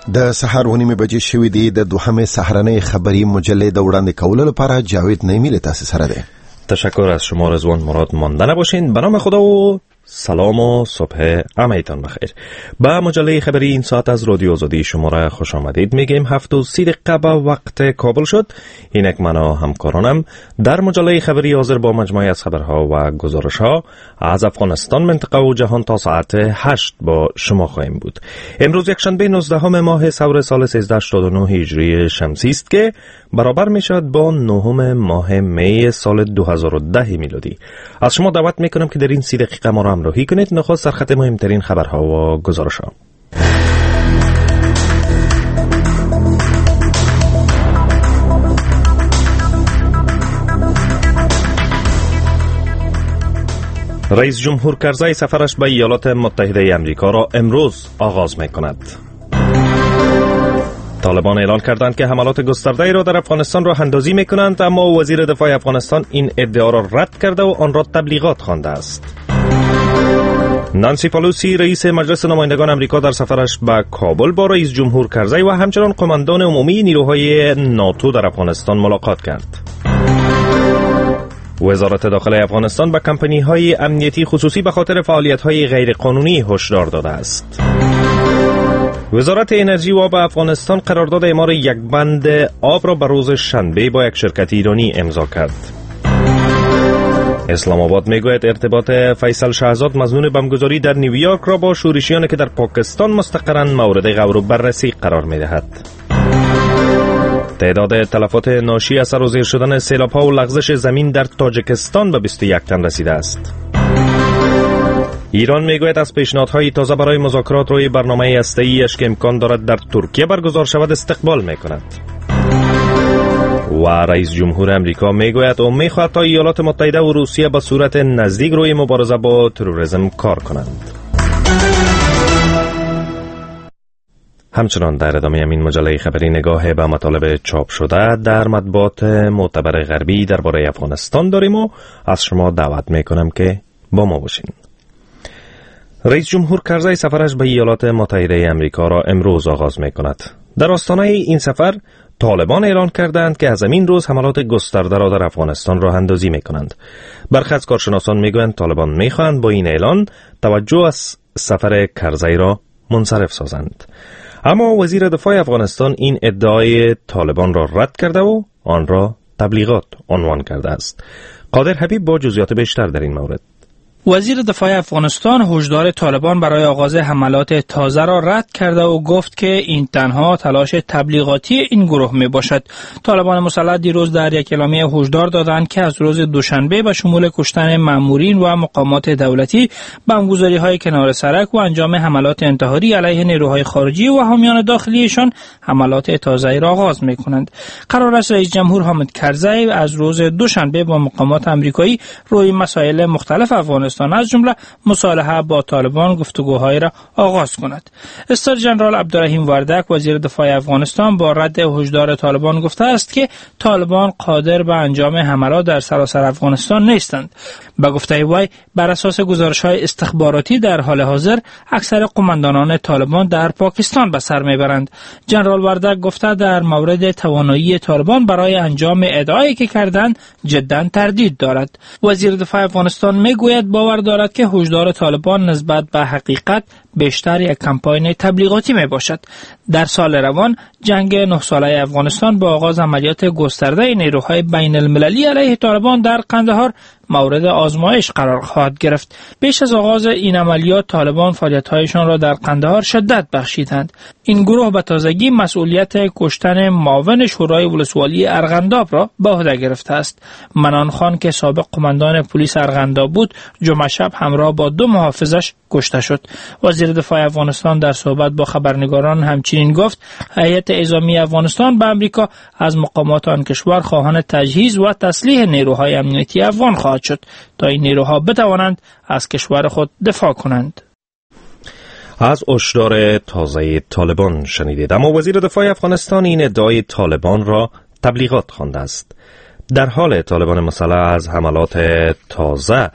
د سحر 9 بجې شوې دي. د دوهمه سحرنۍ خبری مجله د وړاندې کولو لپاره جاوید نعیمی له تاسو سره ده. تشکر از شما رضوان مراد. مانده نباشین. به نام خدا و سلام و صبح همه‌تان بخیر. با مجله خبری این ساعت از رادیو آزادی شما را خوش آمدید میگیم. 7:30 به وقت کابل شد. اینک من و همکارانم در مجله خبری حاضر با مجموعه از خبرها و گزارش‌ها از افغانستان، منطقه و جهان تا ساعت 8 با شما خواهیم بود. امروز یکشنبه 19 ماه سور سال 1389 هجری شمسی است که برابر میشد با 9 ماه می سال 2010 میلادی. از شما دعوت میکنم که در این 30 دقیقه ما را همراهی کنید. نخست سرخط مهمترین خبرها و گزارش‌ها. رئیس جمهور کرزی سفرش به ایالات متحده آمریکا را امروز آغاز می‌کند. طالبان اعلان کردند که حملات گسترده‌ای را در افغانستان راه اندازی می‌کنند، اما وزیر دفاع افغانستان این ادعا را رد کرده و آن را تبلیغات خوانده است. نانسی پلوسی رئیس مجلس نمایندگان آمریکا در سفرش به کابل با رئیس جمهور کرزی و همچنان قماندان عمومی نیروهای ناتو در افغانستان ملاقات کرد. وزارت داخله افغانستان به کمپانی‌های امنیتی خصوصی به خاطر فعالیت‌های غیرقانونی هشدار داده است. وزارت انرژی و آب افغانستان قرارداد اعمار یک بند آب را به روز شنبه با یک شرکت ایرانی امضا کرد. اسلام آباد میگوید ارتباط فیصل شهزاد مظنون بمبگذاری در نیویورک را با شورشیانی که در پاکستان مستقرند مورد غور و بررسی قرار می‌دهد. تعداد تلفات ناشی از سر و زیر شدن سیلاب‌ها و لغزش زمین در تاجیکستان به 21 تن رسیده است. ایران میگوید از پیشنهادهای تازه برای مذاکرات روی برنامه هسته‌ای‌اش که امکان دارد در ترکیه برگزار شود استقبال میکند. و رئیس جمهور امریکا میگوید او میخواهد تا ایالات متحده و روسیه به صورت نزدیک روی مبارزه با تروریسم کار کنند. همچنان در ادامه این مجله خبری نگاه به مطالب چاپ شده در مطبوعات معتبر غربی درباره افغانستان داریم و از شما دعوت میکنم که با ما باشین. رئیس جمهور کرزی سفرش به ایالات متحده آمریکا را امروز آغاز میکند. در آستانه این سفر طالبان اعلان کردند که از همین روز حملات گسترده را در افغانستان راه اندازی میکنند. برخی از کارشناسان میگویند طالبان میخواهند با این اعلان توجه از سفر کرزی را منصرف سازند. اما وزیر دفاع افغانستان این ادعای طالبان را رد کرده و آن را تبلیغات عنوان کرده است. قادر حبیب با جزئیات بیشتر در این مورد. وزیر دفاع افغانستان هشدار طالبان برای آغاز حملات تازه را رد کرده و گفت که این تنها تلاش تبلیغاتی این گروه می باشد. طالبان مسلح دیروز در یک اعلامیه هشدار دادند که از روز دوشنبه به شمول کشتن مامورین و مقامات دولتی، بمبگذاری‌های کنار سرک و انجام حملات انتحاری علیه نیروهای خارجی و حامیان داخلیشان حملات تازه‌ای را آغاز می‌کنند. قرار است رئیس جمهور حامد کرزی از روز دوشنبه با مقامات آمریکایی روی مسائل مختلف افغانستان از جمله مصالحه با طالبان گفتگوهای را آغاز کند. استاد ژنرال عبدالرحیم وردک وزیر دفاع افغانستان با رد هشدار طالبان گفته است که طالبان قادر به انجام حملات در سراسر افغانستان نیستند. به گفته وی بر اساس گزارش‌های استخباراتی در حال حاضر اکثر قماندانان طالبان در پاکستان به سر میبرند. ژنرال وردک گفته در مورد توانایی طالبان برای انجام ادعایی که کردند جدا تردید دارد. وزیر دفاع افغانستان میگوید باور دارد که هشدار طالبان نسبت به حقیقت بیشتر یک کمپاین تبلیغاتی می باشد. در سال روان جنگ 9 ساله افغانستان با آغاز عملیات گسترده نیروهای بین المللی علیه طالبان در قندهار مورد آزمایش قرار خواهد گرفت. پیش از آغاز این عملیات طالبان فعالیت‌هایشان را در قندهار شدت بخشیدند. این گروه به تازگی مسئولیت کشتن معاون شورای ولسوالی ارغنداب را به عهده گرفته است. منان خان که سابق قماندان پلیس ارغنداب بود، جمعه شب همراه با 2 محافظش کشته شد. وزیر دفاع افغانستان در صحبت با خبرنگاران همچنین گفت هیئت اعزامی افغانستان به امریکا از مقامات آن کشور خواهان تجهیز و تسلیح نیروهای امنیتی افغان خواهد شد تا این نیروها بتوانند از کشور خود دفاع کنند. از هشدار تازه طالبان شنیدید. اما وزیر دفاع افغانستان این ادعای طالبان را تبلیغات خوانده است. در حال طالبان مسلح از حملات تازه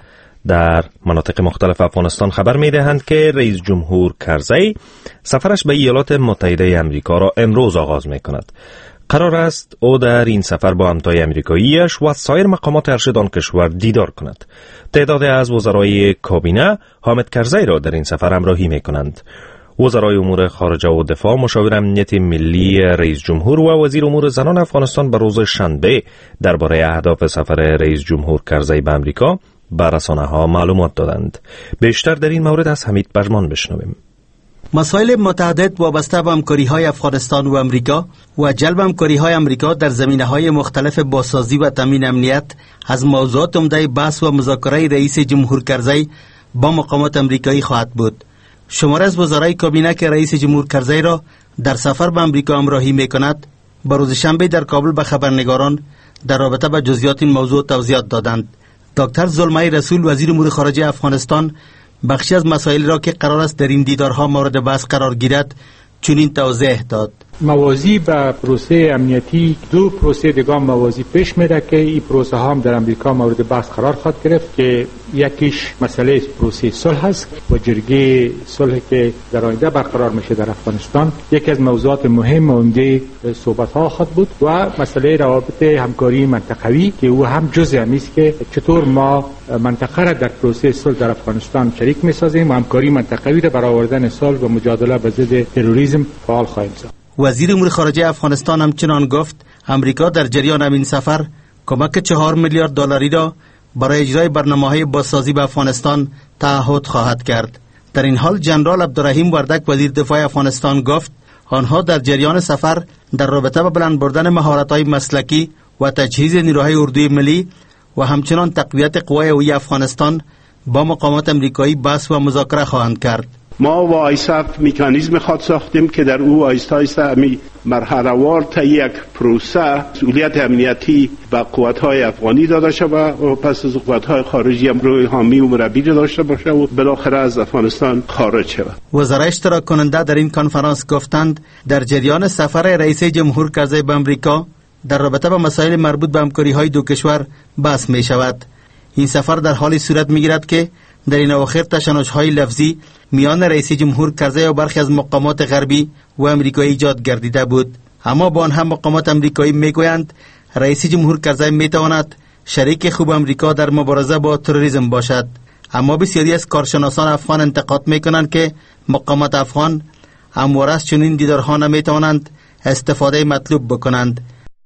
در مناطق مختلف افغانستان خبر می‌دهند که رئیس جمهور کرزی سفرش به ایالات متحده آمریکا را امروز آغاز می‌کند. قرار است او در این سفر با همتای آمریکایی‌اش و سایر مقامات ارشد آن کشور دیدار کند. تعدادی از وزرای کابینه حامد کرزی را در این سفر همراهی می‌کنند. وزرای امور خارجه و دفاع، مشاور امنیت ملی رئیس جمهور و وزیر امور زنان افغانستان به روز شنبه درباره اهداف سفر رئیس جمهور کرزی به آمریکا به رسانه‌ها معلومات دادند. بیشتر در این مورد از حمید بجمان بشنویم. مسائل متعدد وابسته به همکاری‌های افغانستان و امریکا و جلب همکاری‌های امریکا در زمینه‌های مختلف بازسازی و تامین امنیت از موضوعات عمده بحث و مذاکره رئیس جمهور کرزی با مقامات امریکایی خواهد بود. شماره از وزرای کابینه که رئیس جمهور کرزی را در سفر به امریکا همراهی می‌کند، به روز شنبه در کابل به خبرنگاران در رابطه با جزئیات این موضوع توضیحات دادند. دکتر زلمای رسول، وزیر امور خارجه افغانستان، بخشی از مسائل را که قرار است در این دیدارها مورد بحث قرار گیرد چنین توضیح داد. موازی به پروسه امنیتی دو پروسه دیگه موازی پیش میره که این پروسه هم در امریکا مورد بحث قرار خواهد گرفت که یکیش مسئله پروسه صلح است و جرگه صلح که در آینده برقرار میشه در افغانستان یکی از موضوعات مهم و عمده صحبت ها خواهد بود و مسئله روابط همکاری منطقوی که او هم جزء امی است که چطور ما منطقه را در پروسه صلح در افغانستان شریک میسازیم و همکاری منطقوی را برای آوردن صلح و مجادله با ضد تروریسم فعال خواهیم ساخت. وزیر امور خارجه افغانستان همچنان گفت امریکا در جریان این سفر کمک 4 میلیارد دلاری را برای اجرای برنامه‌های بازسازی به افغانستان تعهد خواهد کرد. در این حال جنرال عبدالرحیم وردک، وزیر دفاع افغانستان، گفت آنها در جریان سفر در رابطه با بلند بردن مهارت‌های مسلکی و تجهیز نیروهای اردوی ملی و همچنان تقویت قوای هوایی افغانستان با مقامات امریکایی بحث و مذاکره خواهند کرد. ما و آیساف مکانیزم خود ساختیم که در او آیستا همی مرحله‌وار تا یک پروسه مسئولیت امنیتی به قوت‌های افغانی داده شود و پس از قوت‌های خارجی هم روی حامی و مربی داشته باشه و بالاخره از افغانستان خارج شود. وزرای اشتراک کننده در این کنفرانس گفتند در جریان سفر رئیس جمهور کرزی به امریکا در رابطه با مسائل مربوط به همکاری‌های دو کشور بحث می شود. این سفر در حالی صورت می‌گیرد که در این اواخر تشنج‌های لفظی میان رئیس جمهور کرزی و برخی از مقامات غربی و امریکایی ایجاد گردیده بود، اما با آنها مقامات امریکایی میگویند رئیس جمهور کرزی میتواند شریک خوب امریکا در مبارزه با تروریسم باشد. اما بسیاری از کارشناسان افغان انتقاد میکنند که مقامات افغان همواره از چنین دیدارها نمیتوانند استفاده مطلوب بکنند.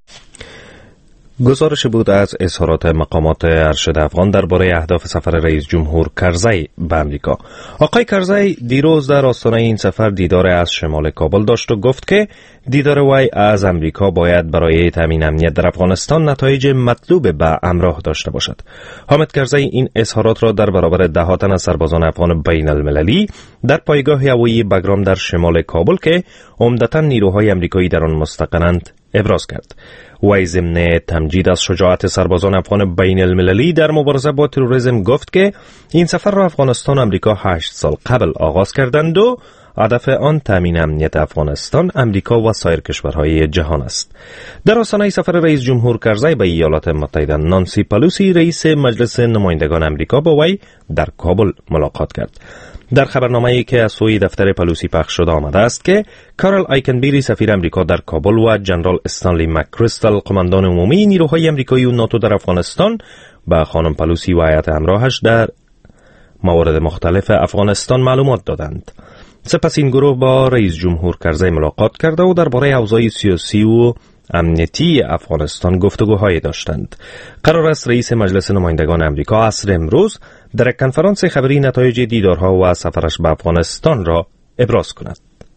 گزارش بود از اظهارات مقامات ارشد افغان درباره اهداف سفر رئیس جمهور کرزی به امریکا. آقای کرزی دیروز در آستانه این سفر دیدار از شمال کابل داشت و گفت که دیدار وی از امریکا باید برای تامین امنیت در افغانستان نتایج مطلوب به همراه داشته باشد. حامد کرزی این اظهارات را در برابر ده تن از سربازان افغان بین المللی در پایگاه هوایی بگرام در شمال کابل که عمدتاً نیروهای امریکایی در آن مستقرند ابراز کرد. وی ضمن تمجید از شجاعت سربازان افغان بین المللی در مبارزه با تروریسم گفت که این سفر را افغانستان و امریکا 8 سال قبل آغاز کردند و هدف آن تامین امنیت افغانستان، امریکا و سایر کشورهای جهان است. در آستانه سفر رئیس جمهور کرزی به ایالات متحده، نانسی پلوسی رئیس مجلس نمایندگان امریکا با وی در کابل ملاقات کرد. در خبرنامه‌ای که از سوی دفتر پلوسی پخش شده آمده است که کارل آیکنبری سفیر امریکا در کابل و جنرال استانلی مکریستال قماندان عمومی نیروهای امریکایی و ناتو در افغانستان به خانم پلوسی و هیئت همراهش در موارد مختلف افغانستان معلومات دادند. سپس این گروه با رئیس جمهور کرزی ملاقات کرده و درباره اوضاع سیاسی و امنیتی افغانستان گفتگوهایی داشتند. قرار است رئیس مجلس نمایندگان امریکا عصر امروز در کنفرانس خبری نتایج دیدارها و سفرش به افغانستان را ابراز کند.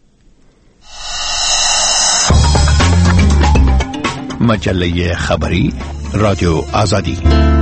مجله خبری رادیو آزادی.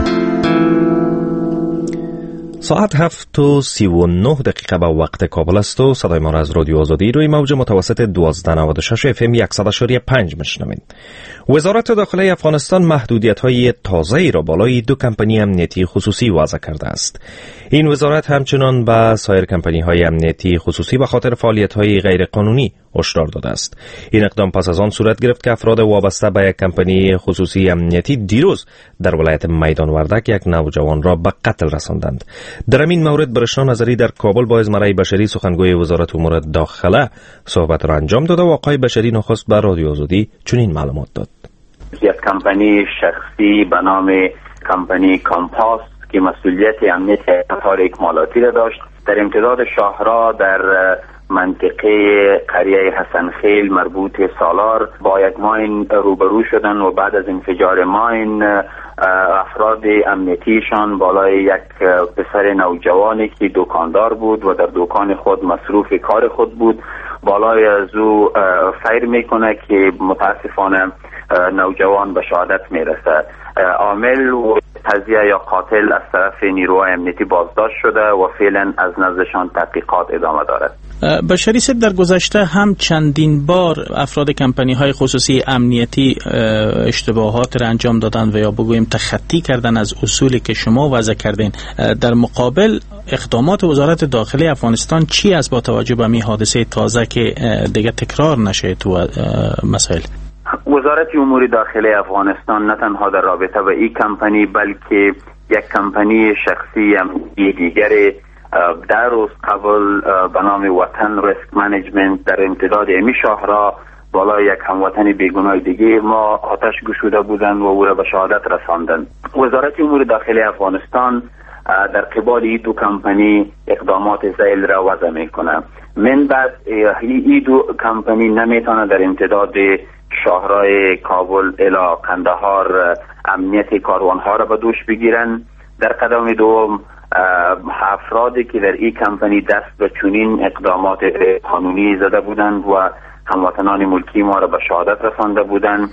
ساعت 7:39 به وقت کابل است و صدای ما را از رادیو آزادی روی موج متوسط 1296 FM 100.5 میشنوید. وزارت داخلی افغانستان محدودیت‌های تازه‌ای را بالای 2 کمپانی امنیتی خصوصی وضع کرده است. این وزارت همچنان به سایر کمپانی‌های امنیتی خصوصی به خاطر فعالیت‌های غیرقانونی هشدار داده است. این اقدام پس از آن صورت گرفت که افراد وابسته به یک کمپانی خصوصی امنیتی دیروز در ولایت میدان وردک یک نوجوان را به قتل رساندند. در این مورد برشنا نظری در کابل با ازمره بشری سخنگوی وزارت امور داخله صحبت را انجام داده و آقای بشری نخست به رادیو آزادی چنین معلومات داد. یک کمپانی شخصی به نام کمپانی کامپاس که مسئولیت امنیت کار اکمالاتی را داشت در امتداد شاهراه در منطقه قریه حسن خیل مربوط سالار با یک ماین روبرو شدن و بعد از انفجار ماین افراد امنیتیشان بالای یک پسر نوجوانی که دکاندار بود و در دکان خود مصروف کار خود بود بالای از او فیر میکنه که متاسفانه نوجوان به شهادت میرسه. عامل و قضیه یا قاتل از طرف نیروهای امنیتی بازداشت شده و فعلا از نزدشان تحقیقات ادامه دارد. بشری صاحب، در گذشته هم چندین بار افراد کمپانی های خصوصی امنیتی اشتباهات را انجام دادن و یا بگوییم تخطی کردن از اصولی که شما وضع کردین. در مقابل اقدامات وزارت داخلی افغانستان چی است با توجه به این حادثه تازه که دیگه تکرار نشه تو مسائل؟ وزارت امور داخلی افغانستان نه تنها در رابطه با این کمپانی بلکه یک کمپانی شخصی دیگر در روز قبل به نام وطن ریسک منیجمنت در امتداد امی شاهراه بالای یک هموطن بیگناه دیگه ما آتش گشوده بودند و او را به شهادت رساندند. وزارت امور داخلی افغانستان در قبال این دو کمپانی اقدامات ذیل را وضع میکنه. من بعد این دو کمپانی نمیتونه در امتداد شاهراه کابل الی قندهار امنیت کاروانها را به دوش بگیرن. در قدم دوم افرادی که در این کمپانی دست به چنین اقدامات قانونی زده بودند و هموطنان ملکی ما را به شهادت رسانده بودند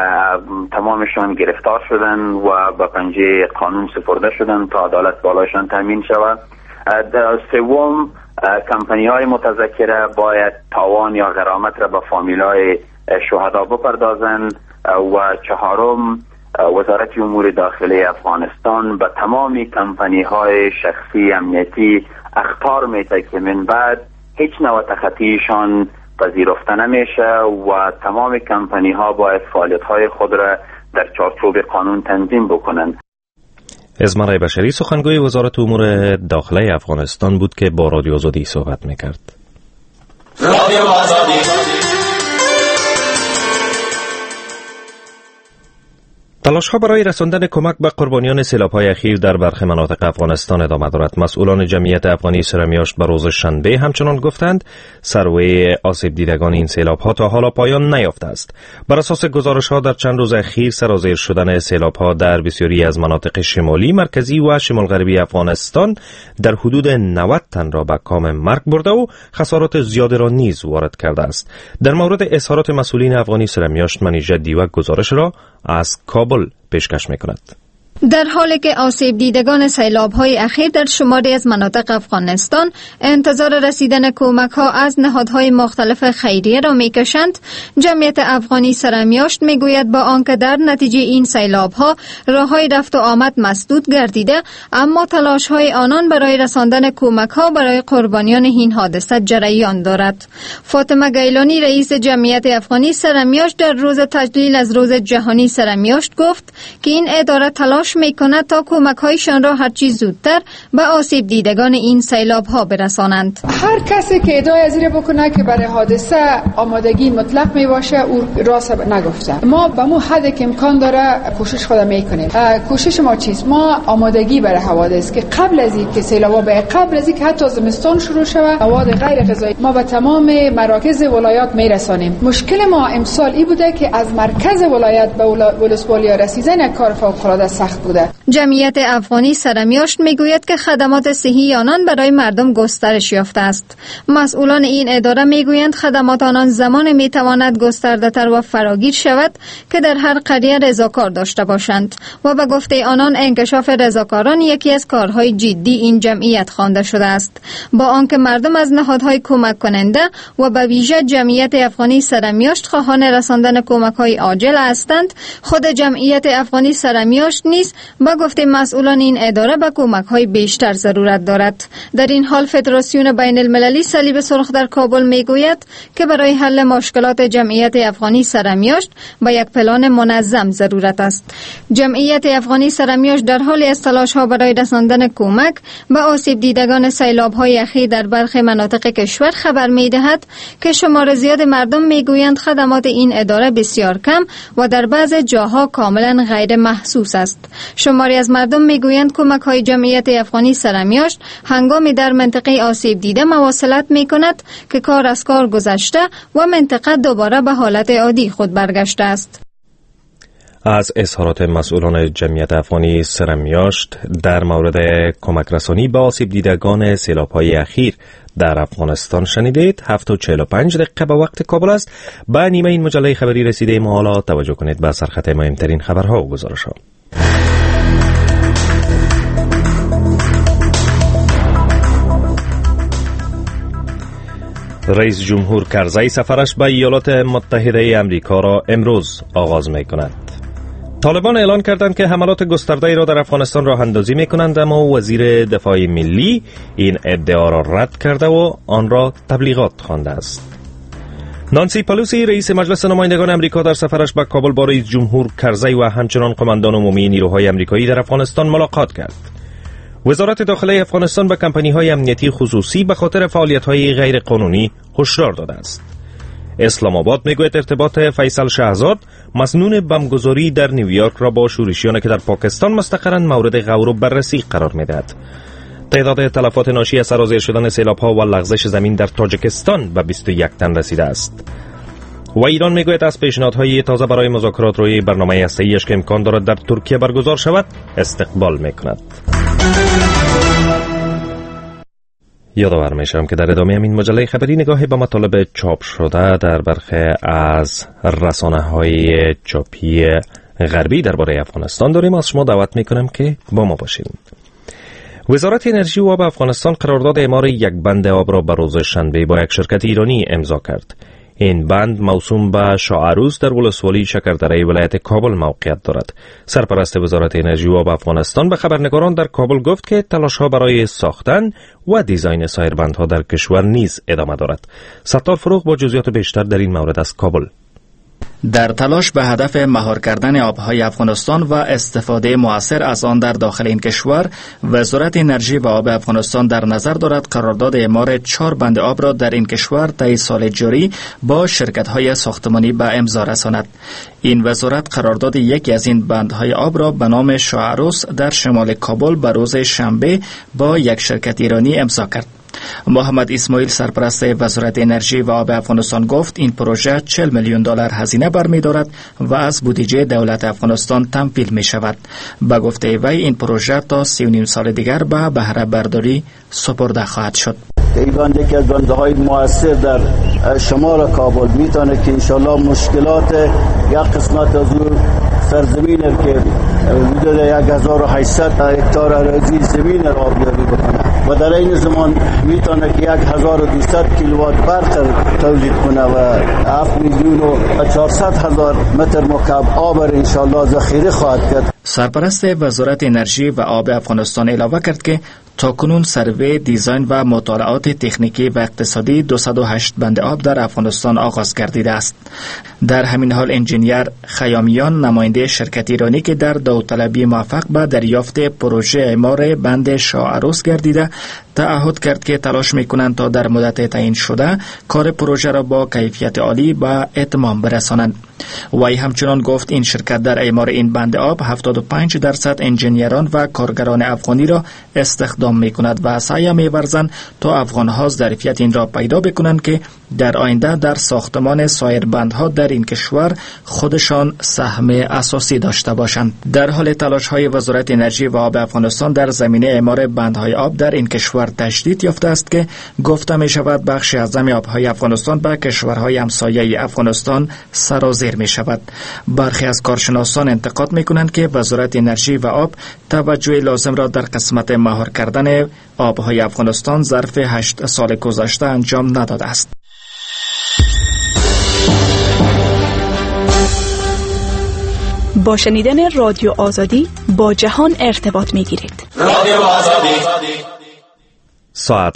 تمامشان گرفتار شدند و به پنجه قانون سپرده شدند تا عدالت بالایشان تامین شود. سوم کمپانی های متذکره باید تاوان یا غرامت را به فامیل های شهدا بپردازند و چهارم وزارت امور داخلی افغانستان به تمام کمپانی های شخصی امنیتی اخطار میده که من بعد هیچ نوع تخطیشان پذیرفته نمیشه و تمام کمپانی ها باید فعالیت های خود را در چارچوب قانون تنظیم بکنند. ازمره بشری سخنگوی وزارت امور داخلی افغانستان بود که با رادیو آزادی صحبت میکرد. رادیو آزادی. تلاش‌ها برای رساندن کمک به قربانیان سیلاب‌های اخیر در برخی مناطق افغانستان ادامه دارد. مسئولان جمعیت افغانی سرمیاشت به روز شنبه همچنان گفتند سروی آسیب دیدگان این سیلاب‌ها تا حالا پایان نیافته است. بر اساس گزارش‌ها در چند روز اخیر سرازیر شدن سیلاب‌ها در بسیاری از مناطق شمالی، مرکزی و شمال غربی افغانستان در حدود 90 تن را به کام مرگ برده و خسارات زیادی را نیز وارد کرده است. در مورد اظهارات مسئولین افغانی سرمیاشت منیژه دیوک گزارش را از کابل پیشکش می‌کند. در حالی که آسیب دیدگان سیلاب‌های اخیر در شماری از مناطق افغانستان انتظار رسیدن کمک‌ها از نهادهای مختلف خیریه را می‌کشند، جمعیت افغانی سرمیاشت می‌گوید با آنکه در نتیجه این سیلاب‌ها راه‌های رفت و آمد مسدود گردیده، اما تلاش‌های آنان برای رساندن کمک‌ها برای قربانیان این حادثه جریان دارد. فاطمه گیلانی رئیس جمعیت افغانی سرمیاشت در روز تجلیل از روز جهانی سرمیاشت گفت که این اداره تلاش میکند تا کمک‌هایشان را هرچی زودتر به آسیب دیدگان این سیلاب‌ها برسانند. هر کسی که ادعای از این بکنه که برای حادثه آمادگی مطلق می باشه او راست نگفته. ما به مو حد که امکان داره کوشش خود میکنیم. کوشش ما چیست؟ ما آمادگی برای حوادث که قبل از اینکه سیلاب‌ها به قبل از اینکه حتی زمستان شروع شود مواد غیر غذایی ما به تمام مراکز ولایات میرسانیم. مشکل ما امسال این بوده که از مرکز ولایت به ولسوالی رسیدن کار فوق‌العاده سخت بوده. جمعیت افغانی سرمیاشت میگوید که خدمات صحی آنان برای مردم گسترش یافته است. مسئولان این اداره میگویند خدمات آنان زمان میتواند گسترده‌تر و فراگیر شود که در هر قریه رضاکار داشته باشند و به گفته آنان انکشاف رضاکاران یکی از کارهای جدی این جمعیت خوانده شده است. با آنکه مردم از نهادهای کمک کننده و به ویژه جمعیت افغانی سرمیاشت خواهان رساندن کمک‌های عاجل هستند، خود جمعیت افغانی سرمیاشت نیز نیز با گفته مسئولان این اداره به کمک‌های بیشتر ضرورت دارد. در این حال فدراسیون بین المللی صلیب سرخ در کابل میگوید که برای حل مشکلات جمعیت افغانی سرمیاشت با یک پلان منظم ضرورت است. جمعیت افغانی سرمیاشت در حال است تلاش‌ها برای رساندن کمک به آسیب دیدگان سیلاب‌های اخیر در برخی مناطق کشور خبر می‌دهد که شمار زیاد مردم میگویند خدمات این اداره بسیار کم و در بعض جاها کاملا غیر محسوس است. شماری از مردم میگویند کمک‌های جمعیت افغانی سرمیاشت هنگامی در منطقه آسیب دیده مواصلت می‌کند که کار از کار گذشته و منطقه دوباره به حالت عادی خود برگشته است. از اظهارات مسئولان جمعیت افغانی سرمیاشت در مورد کمک رسانی به آسیب دیدگان سیلاب‌های اخیر در افغانستان شنیدید. 7:45 به وقت کابل است. به نیمه این مجله خبری رسیده ما. حالا توجه کنید به سرخط مهمترین خبرها و گزارش‌ها. رئیس جمهور کرزی سفرش به ایالات متحده امریکا را امروز آغاز می‌کند. طالبان اعلان کردند که حملات گسترده‌ای را در افغانستان راه اندازی می‌کنند، اما وزیر دفاع ملی این ادعا را رد کرده و آن را تبلیغات خوانده است. نانسی پلوسی رئیس مجلس نمایندگان امریکا در سفرش به کابل با رئیس جمهور کرزی و همچنان قماندان عمومی نیروهای امریکایی در افغانستان ملاقات کرد. وزارت داخلی افغانستان به کمپانی‌های امنیتی خصوصی به خاطر فعالیت‌های غیر قانونی هشدار داده است. اسلام آباد میگوید ارتباط فیصل شهزاد مسنون بمبگذاری در نیویورک را با شورشیانی که در پاکستان مستقرند مورد غور و بررسی قرار میدهد. تعداد تلفات ناشی از سرازیر شدن سیلاب‌ها و لغزش زمین در تاجیکستان به 21 تن رسیده است. و ایران میگوید از پیشنهادهای تازه برای مذاکرات روی برنامه هسته‌ایش که امکان دارد در ترکیه برگزار شود استقبال میکند. یادآور میشم که در ادامه این مجله خبری نگاهی به مطالب چاپ شده در برخی از رسانه‌های چاپی غربی درباره افغانستان داریم. از شما دعوت میکنم که با ما باشید. وزارت انرژی و آب افغانستان قرارداد اعمار یک بند آب را به روز شنبه با یک شرکت ایرانی امضا کرد. این بند موسوم به شاعروس در ولسوالی شکردره ولایت کابل موقعیت دارد. سرپرست وزارت انرژی و آب افغانستان به خبرنگاران در کابل گفت که تلاش‌ها برای ساختن و دیزاین سایر بندها در کشور نیز ادامه دارد. ستار فروغ با جزئیات بیشتر در این مورد از کابل. در تلاش به هدف مهار کردن آبهای افغانستان و استفاده مؤثر از آن در داخل این کشور، وزارت انرژی و آب افغانستان در نظر دارد قرارداد اعمار 4 بند آب را در این کشور طی سال جاری با شرکت‌های ساختمانی به امضا رساند. این وزارت قرارداد یکی از این بندهای آب را به نام شاعروس در شمال کابل به روز شنبه با یک شرکت ایرانی امضا کرد. محمد اسماعیل سرپرست وزارت انرژی و آب افغانستان گفت این پروژه 40 میلیون دلار هزینه برمی‌دارد و از بودجه دولت افغانستان تمویل می‌شود. به گفته وی این پروژه تا 3.5 سال دیگر به بهره برداری سپرده خواهد شد. این بند یکی از بندهای موثر در شمال کابل میتونه که انشالله مشکلات یک قسمت از اون سرزمین که حدود 1800 هکتار اراضی زمین را آبیاری بکنه و در این زمان میتونه که 1200 کیلووات برق تولید کنه و 7,400,000 متر مکعب آب را انشالله ذخیره خواهد کرد. سرپرست وزارت انرژی و آب افغانستان علاوه کرد که تاکنون سروی، دیزاین و مطالعات تکنیکی و اقتصادی 208 بند آب در افغانستان آغاز گردیده است. در همین حال انجینیر خیامیان نماینده شرکت ایرانی که در داوطلبی موفق به دریافت پروژه اعمار بند شاعروس گردیده تعهد کرد که تلاش میکنند تا در مدت تعیین شده کار پروژه را با کیفیت عالی به اتمام برسانند. وی همچنان گفت این شرکت در اعمار این بند آب 75% انجینیران و کارگران افغانی را استخدام میکند و سعی می‌ورزند تا افغان‌ها ظرفیت این را پیدا بکنند که در آینده در ساختمان سایر بندها در این کشور خودشان سهم اساسی داشته باشند. در حال تلاش‌های وزارت انرژی و آب افغانستان در زمینه اعمار بندهای آب در این کشور تشدید یافته است که گفته می‌شود بخشی از آبهای افغانستان به کشورهای همسایه افغانستان سرازیر می‌شود. برخی از کارشناسان انتقاد می‌کنند که وزارت انرژی و آب توجه لازم را در قسمت مهار کردن آبهای افغانستان ظرف 8 سال گذشته انجام نداده است. با شنیدن رادیو آزادی با جهان ارتباط میگیرید. رادیو آزادی. ساعت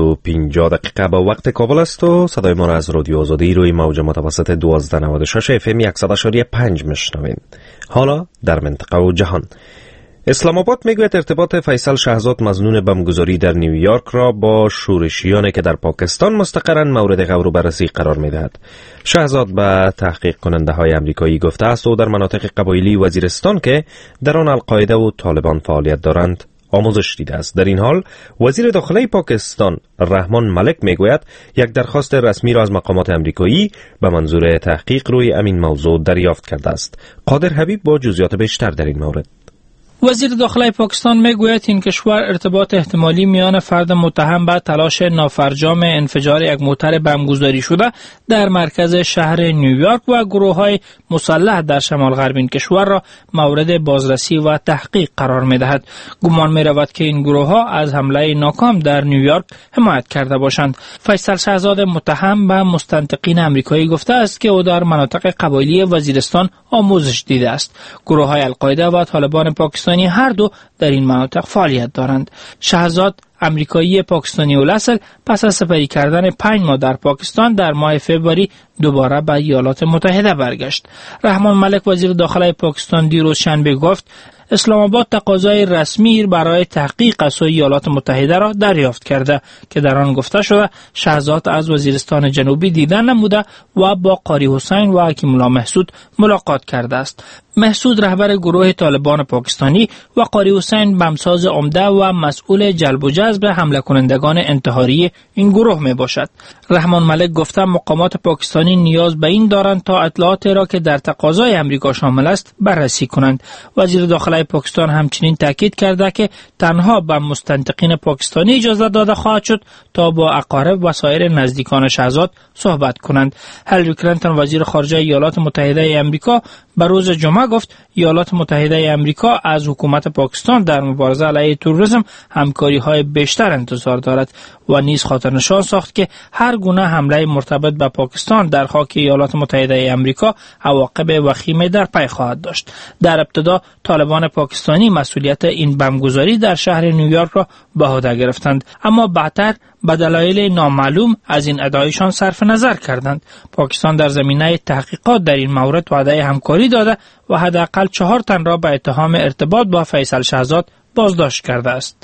7:50 با وقت کابل است و صدای ما را از رادیو آزادی روی موج متوسط 1296 FM 100.5 میشنوید. حالا در منطقه و جهان. اسلام آباد میگوید ارتباط فیصل شهزاد مظنون بمبگذاری در نیویورک را با شورشیانی که در پاکستان مستقرند مورد غور و بررسی قرار میدهد. شهزاد به تحقیق کننده های امریکایی گفته است و در مناطق قبایلی وزیرستان که در آن القاعده و طالبان فعالیت دارند آموزش دیده است. در این حال وزیر داخلی پاکستان رحمان ملک میگوید یک درخواست رسمی را از مقامات امریکایی به منظور تحقیق روی همین موضوع دریافت کرده است. قادر حبیب با جزئیات بیشتر در این مورد. وزیر داخلی پاکستان میگوید این کشور ارتباط احتمالی میان فرد متهم به تلاش نافرجام انفجار یک موتر بمبگذاری شده در مرکز شهر نیویورک و گروه‌های مسلح در شمال غربی کشور را مورد بازرسی و تحقیق قرار میدهد. گمان میرود که این گروه‌ها از حمله ناکام در نیویورک حمایت کرده باشند. فیصل شهزاد متهم به مستنطقین امریکایی گفته است که او در مناطق قبایلی وزیرستان آموزش دیده است. گروه‌های القاعده و طالبان پاکستان هر دو در این مناطق فعالیت دارند. شهزاد امریکایی پاکستانی الاصل پس از سپری کردن 5 ماه در پاکستان در ماه فوریه دوباره به ایالات متحده برگشت. رحمان ملک وزیر داخلی پاکستان دیروز شنبه گفت اسلام آباد تقاضای رسمی برای تحقیق از سوی ایالات متحده را دریافت کرده که در آن گفته شده شهزاد از وزیرستان جنوبی دیدن نموده و با قاری حسین و حکیم الله محسود ملاقات کرده است. محسود رهبر گروه طالبان پاکستانی و قاری حسین بمساز عمده و مسئول جلب و جذب حمله کنندگان انتحاری این گروه می باشد. رحمان ملک گفته مقامات پاکستانی نیاز به این دارند تا اطلاعاتی را که در تقاضای امریکا شامل است بررسی کنند. وزیر داخلی پاکستان همچنین تاکید کرده که تنها به مستنطقین پاکستانی اجازه داده خواهد شد تا با اقارب و سایر نزدیکان شهزاد صحبت کنند. هیلاری کلینتون وزیر خارجه ایالات متحده آمریکا به روز جمعه گفت ایالات متحده آمریکا از حکومت پاکستان در مبارزه علیه تروریسم همکاری‌های بیشتر انتظار دارد و نیز خاطرنشان ساخت که هر گونه حمله مرتبط به پاکستان در خاک ایالات متحده آمریکا عواقب وخیمی در پی خواهد داشت. در ابتدا طالبان پاکستانی مسئولیت این بمبگذاری در شهر نیویورک را به عهده گرفتند، اما بعدتر به دلایل نامعلوم از این ادعایشان صرف نظر کردند. پاکستان در زمینه تحقیقات در این مورد وعده همکاری داده و حداقل 4 تن را به اتهام ارتباط با فیصل شهزاد بازداشت کرده است.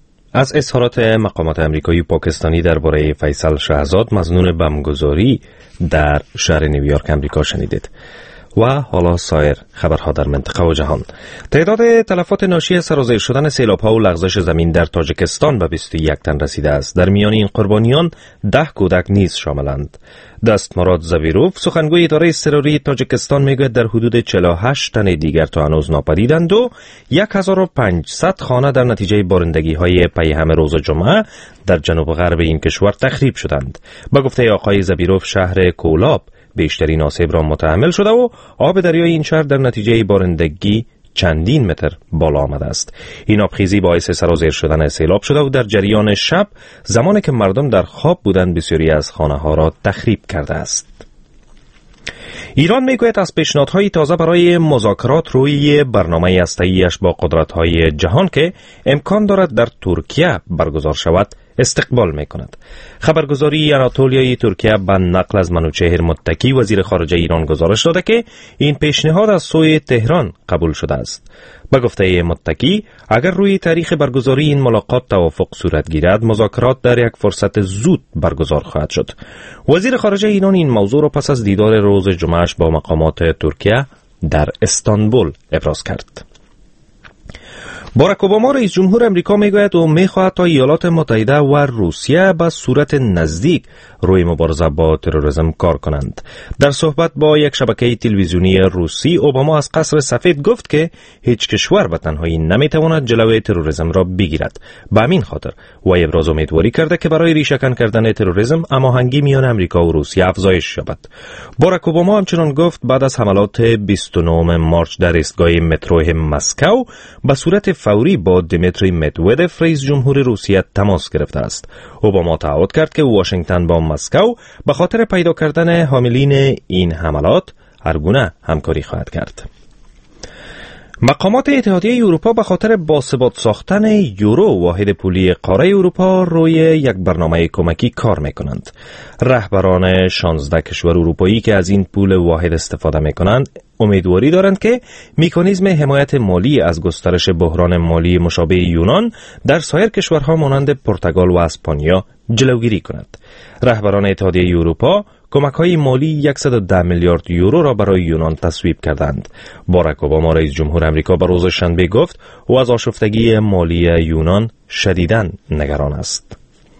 از اظهارات مقامات امریکایی و پاکستانی درباره فیصل شهزاد مظنون بمبگذاری در شهر نیویورک امریکا شنیدید. و حالا سایر خبرها در منطقه و جهان. تعداد تلفات ناشی از سرازیر شدن سیلاب‌ها و لغزش زمین در تاجیکستان به 21 تن رسیده است. در میان این قربانیان 10 کودک نیز شاملند. دستمراد زویروف سخنگوی اداره اضطراری تاجیکستان میگوید در حدود 48 تن دیگر تا هنوز ناپدیدند و 1500 خانه در نتیجه بارندگی‌های پیهم روز جمعه در جنوب غرب این کشور تخریب شدند. با گفته آقای زویروف شهر کولاب بیشترین آسیب را متحمل شده و آب دریای این شهر در نتیجه بارندگی چندین متر بالا آمده است. این آبخیزی باعث سرازیر شدن سیلاب شده و در جریان شب زمانی که مردم در خواب بودند بسیاری از خانه ها را تخریب کرده است. ایران میگوید از پیشنهادهای تازه برای مذاکرات روی برنامه هسته‌ای‌اش با قدرت‌های جهان که امکان دارد در ترکیه برگزار شود استقبال می‌کند. خبرگزاری آناتولیای ترکیه به نقل از منوچهر متکی وزیر خارجه ایران گزارش داده که این پیشنهاد از سوی تهران قبول شده است. به گفته متکی اگر روی تاریخ برگزاری این ملاقات توافق صورت گیرد مذاکرات در یک فرصت زود برگزار خواهد شد. وزیر خارجه ایران این موضوع را پس از دیدار روز جمعهش با مقامات ترکیه در استانبول ابراز کرد. باراک اوباما رئیس جمهور امریکا میگوید او میخواهد تا ایالات متحده و روسیه به صورت نزدیک روی مبارزه با تروریسم کار کنند. در صحبت با یک شبکه تلویزیونی روسی اوباما از قصر سفید گفت که هیچ کشور به تنهایی نمیتواند جلوی تروریسم را بگیرد. به همین خاطر وی ابراز امیدواری کرده که برای ریشه‌کن کردن تروریسم هماهنگی میان امریکا و روسیه افزایش یابد. باراک اوباما همچنین گفت بعد از حملات 29 مارچ در ایستگاه مترو مسکو به صورت فوری با دیمیتری مدودف رئیس جمهور روسیه تماس گرفته است. اوباما تعهد کرد که واشنگتن با مسکو به خاطر پیدا کردن حاملین این حملات هر گونه همکاری خواهد کرد. مقامات اتحادیه اروپا به خاطر باثبات ساختن یورو واحد پولی قاره اروپا روی یک برنامه کمکی کار میکنند. رهبران 16 کشور اروپایی که از این پول واحد استفاده میکنند امیدواری دارند که مکانیزم حمایت مالی از گسترش بحران مالی مشابه یونان در سایر کشورها مانند پرتغال و اسپانیا جلوگیری کند. رهبران اتحادیه اروپا کمک‌های مالی 110 میلیارد یورو را برای یونان تصویب کردند. باراک اوباما رئیس جمهور آمریکا به روز شنبه گفت او از آشفتگی مالی یونان شدیداً نگران است.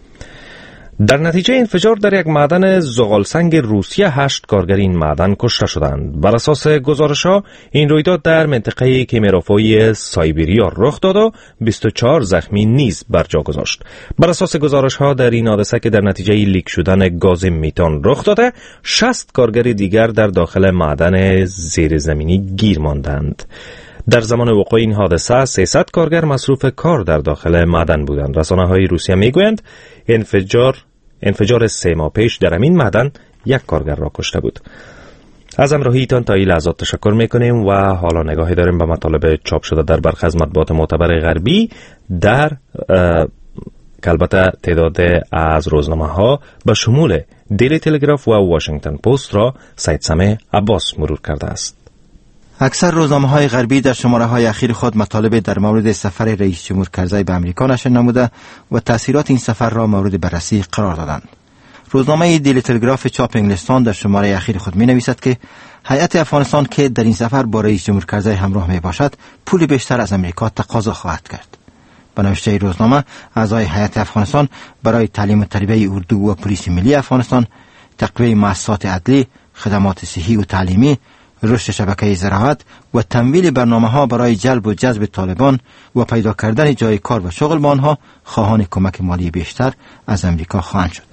در نتیجه انفجار در یک معدن زغالسنگ روسیه 8 کارگر این معدن کشته شدند. بر اساس گزارش‌ها این رویداد در منطقه کیمیروفوی سایبریا رخ داد و 24 زخمی نیز بر جا گذاشت. بر اساس گزارش‌ها در این حادثه که در نتیجه لیک شدن گاز میتان رخ داده، 60 کارگر دیگر در داخل معدن زیرزمینی گیر ماندند. در زمان وقوع این حادثه 300 کارگر مصروف کار در داخل معدن بودند. رسانه‌های روسیه میگویند انفجار 3 ماه پیش در همین معدن 1 کارگر را کشته بود. از همراهیتان تا این لحظات تشکر میکنیم و حالا نگاهی داریم به مطالب چاپ شده در برخی از مطبوعات معتبر غربی در البته تعداد از روزنامه‌ها به شمول دیلی تلگراف و واشنگتن پست را سید سمع عباس مرور کرده است. اکثر روزنامه‌های غربی در شماره‌های اخیر خود مطالب در مورد سفر رئیس جمهور کرزی به آمریکا نشر نموده و تأثیرات این سفر را مورد بررسی قرار دادند. روزنامه دیلی تلگراف چاپ انگلستان در شماره اخیر خود می‌نویسد که هیئت افغانستان که در این سفر با رئیس جمهور کرزی همراه میباشد، پول بیشتر از آمریکا تقاضا خواهد کرد. به نوشته روزنامه، اعضای هیئت افغانستان برای تعلیم و تربیت اردو و پلیس ملی افغانستان، تقویت مؤسسات عدلی، خدمات صحی و تعلیمی، رشد شبکه زراعت و تمویل برنامه‌ها برای جلب و جذب طالبان و پیدا کردن جای کار و شغل با آنها خواهان کمک مالی بیشتر از امریکا خواهند شد.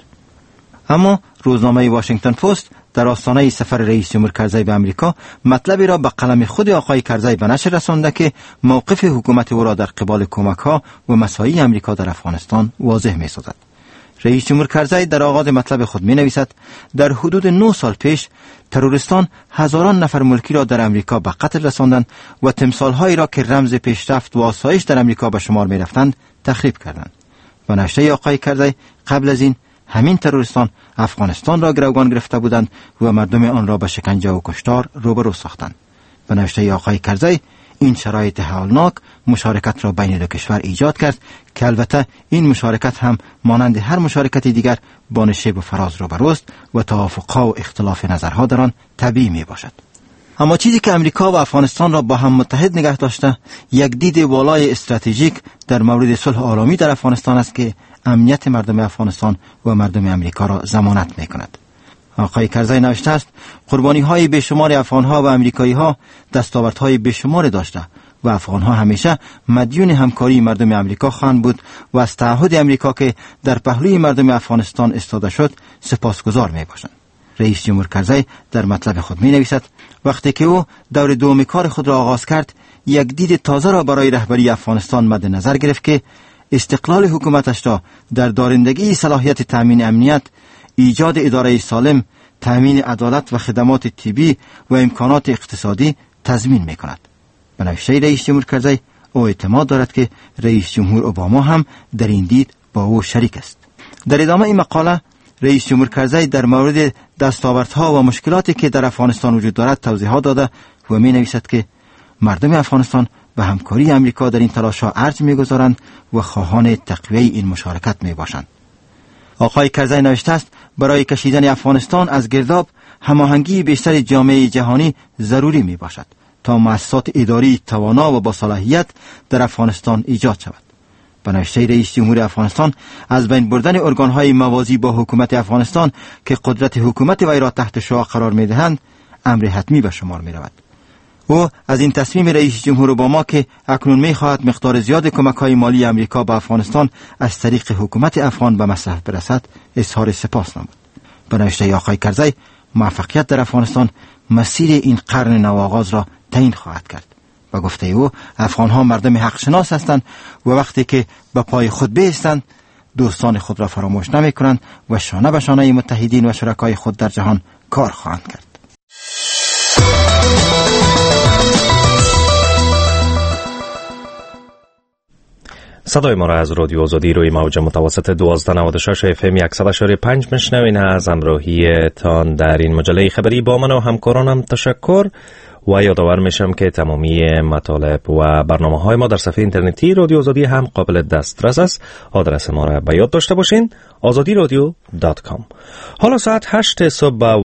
اما روزنامه واشنگتن پست در آستانه سفر رئیس جمهور کرزی به امریکا مطلبی را به قلم خود آقای کرزی به نشر رسانده که موقف حکومت او را در قبال کمک‌ها و مساعی امریکا در افغانستان واضح می‌سازد. رئیس جمهور کرزی در آغاز مطلب خود می‌نویسد در حدود 9 سال پیش تروریستان هزاران نفر ملکی را در امریکا به قتل رساندند و تمثال‌هایی را که رمز پیشرفت و آسایش در امریکا به شمار می‌رفتند تخریب کردند. و نوشته آقای کرزی قبل از این همین تروریستان افغانستان را گروگان گرفته بودند و مردم آن را به شکنجه و کشتار روبرو ساختند. به نوشته آقای کرزی این شرایط هولناک مشارکت را بین دو کشور ایجاد کرد که البته این مشارکت هم مانند هر مشارکت دیگر با نشیب و فراز روبروست و توافقها و اختلاف نظرها در آن طبیعی می باشد. اما چیزی که امریکا و افغانستان را با هم متحد نگه داشته یک دید والای استراتژیک در مورد صلح عالمی در افغانستان است که امنیت مردم افغانستان و مردم امریکا را ضمانت می کند. آقای کرزی نوشته است قربانی‌های بیشمار افغان‌ها و امریکایی‌ها دستاوردهای بیشمار داشته و افغان‌ها همیشه مدیون همکاری مردم امریکا خواهند بود و از تعهد امریکا که در پهلوی مردم افغانستان ایستاده شد سپاسگزار می‌باشند. رئیس جمهور کرزی در مطلب خود می‌نویسد وقتی که او دور دوم کار خود را آغاز کرد یک دید تازه را برای رهبری افغانستان مد نظر گرفت که استقلال حکومتش را در دارندگی صلاحیت تامین امنیت، ایجاد اداره سالم، تامین عدالت و خدمات طبی و امکانات اقتصادی تضمین می‌کند. به نوشته رئیس جمهور کرزی او اعتماد دارد که رئیس جمهور اوباما هم در این دید با او شریک است. در ادامه این مقاله رئیس جمهور کرزی در مورد دستاوردها و مشکلاتی که در افغانستان وجود دارد توضیحات داده و می‌نویسد که مردم افغانستان به همکاری امریکا در این تلاش‌ها ارج می‌گذارند و خواهان تقویت این مشارکت می‌باشند. آقای کرزی نوشته است برای کشیدن افغانستان از گرداب هماهنگی بیشتر جامعه جهانی ضروری میباشد تا مؤسسات اداری توانا و با صلاحیت در افغانستان ایجاد شود. به نوشته رئیس جمهور افغانستان از بین بردن ارگان‌های موازی با حکومت افغانستان که قدرت حکومت وی را تحت شعاع قرار میدهند امر حتمی به شمار میرود. او از این تصمیم رئیس جمهور اوباما که اکنون می‌خواهد مقدار زیاد کمک‌های مالی امریکا به افغانستان از طریق حکومت افغان به مصرف برسد اظهار سپاس نمود. به نوشته آقای کرزی موفقیت در افغانستان مسیر این قرن نوآغاز را تعیین خواهد کرد و گفته او افغان‌ها مردم حقشناس هستند و وقتی که به پای خود بایستند دوستان خود را فراموش نمی‌کنند و شانه به شانه متحدین و شرکای خود در جهان کار خواهند کرد. صدای ما را از رادیو آزادی روی موج متوسط 1296 FM 100.5 میشنوین. از همراهی تان در این مجله خبری با من و همکارانم تشکر و یادآور میشم که تمامی مطالب و برنامه‌های ما در صفحه اینترنتی رادیو آزادی هم قابل دسترس است. آدرس ما را به یاد داشته باشین: azadiradyo.com. حالا ساعت 8 صبح